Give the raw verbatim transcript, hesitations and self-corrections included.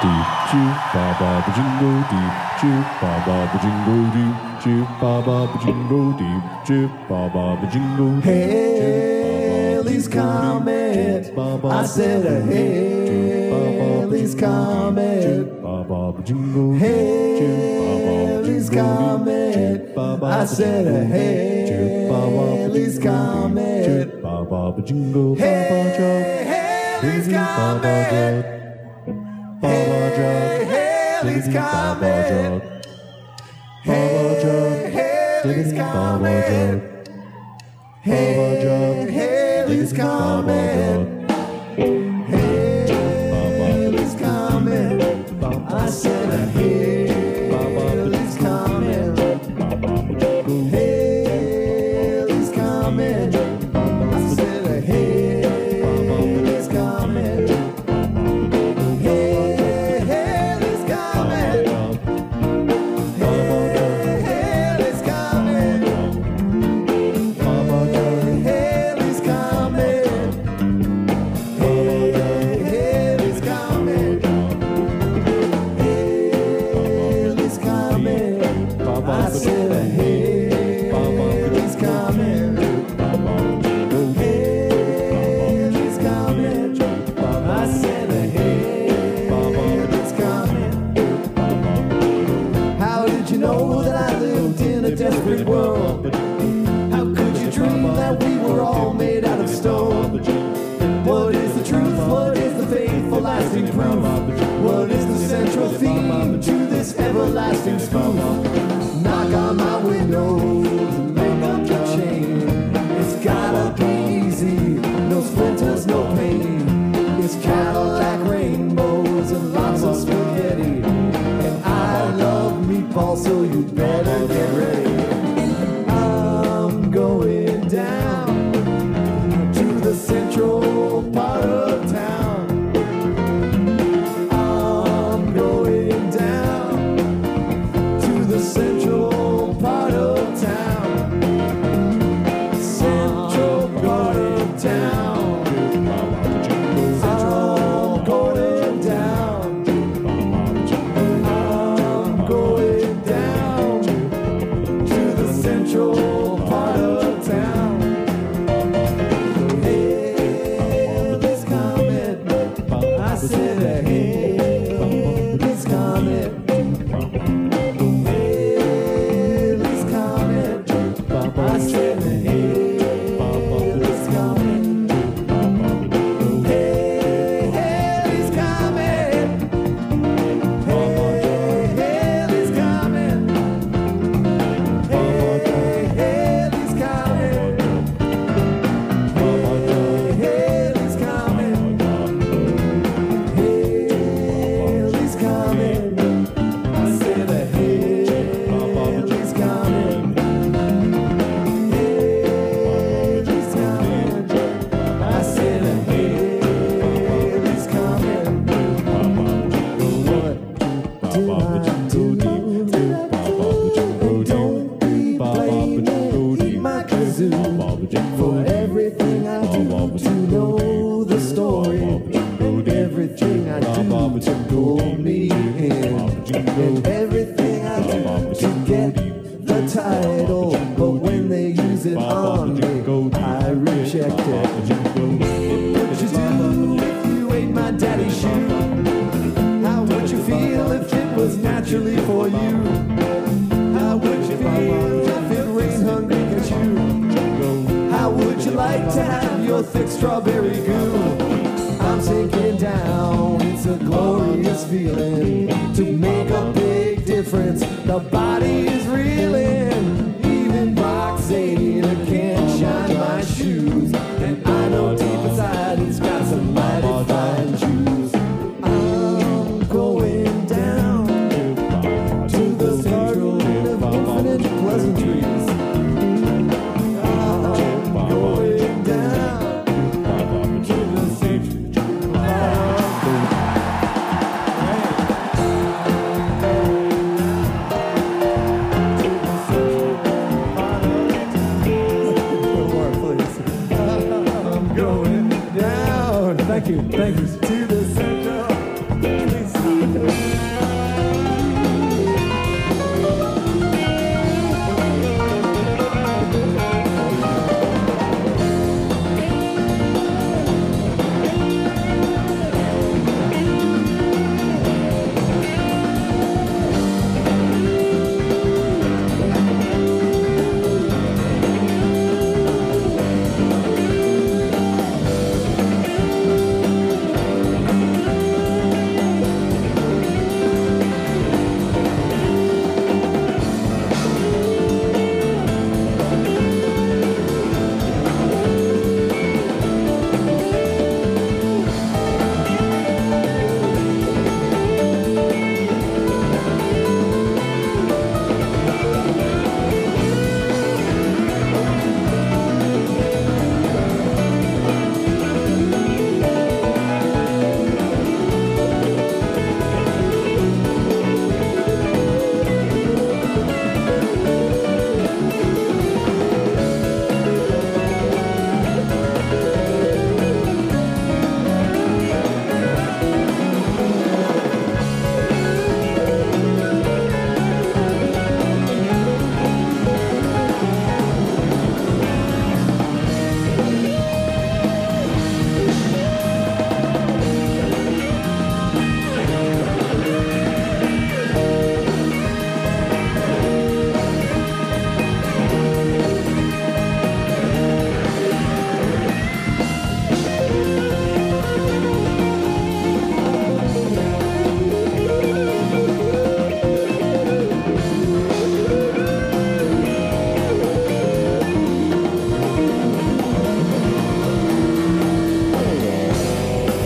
deep, choo ba ba ba jingle deep, choo ba ba ba jingle deep, choo ba ba ba jingle deep, choo ba ba ba jingle deep. Haley's Comet. I said a Haley's Comet. Haley's Comet. I said a Haley's Comet. Hey, Haley's Comet. Hey, Haley's Comet. Hey, Haley's Comet. Hey, Haley's Comet. Haley's Comet. I said a Haley's Comet. Haley's Comet. I said a Haley's Comet. Haley's Comet. Haley's Comet. Haley's Comet. Haley's Comet. Haley's Comet. I said a Haley's Comet. Haley's Comet. I said a Haley's Comet. How did you know that I lived in a desperate world? How could you dream that we were all made out of stone? What is the truth? What is the faithful lasting proof? What is the central theme to this everlasting spoof? Knock on my window, make up your chain. It's gotta be easy, no splinters, no pain. It's Cadillac rainbows and lots of spaghetti. And I love meatballs, so you better get ready. I'm going down to the central part of town. I'm going down to the central part of town. Central part of town. I'm going down. I'm going down to the central part of town. Haley's Comet. I said a Haley's Comet. Haley's Comet. I said a Haley's Comet. Hey, Haley's Comet. Hey, Haley's Comet. Hey, Haley's Comet. Haley's Comet. Haley's Comet. I said a Haley's Comet. Haley's Comet. I said a Haley's Comet. What did I do? Don't be blaming my kazoo for everything I do to know the story, and everything I do to pull me in, and everything I do to get the title. But when they use it on me, I reject it. What would you do if you ate my daddy's shoe? How would you feel if it was naturally for you? How would you feel if it rained hungry at you? How would you like to have your thick strawberry goo? I'm sinking down, it's a glorious feeling. To make a big difference, the body is reeling. Even Roxana can't shine my shoes, and I know deep inside it's got some mighty fine shoes. I'm going down to the central of infinite pleasantries. I'm going down to the central Thank you. Thank you. To the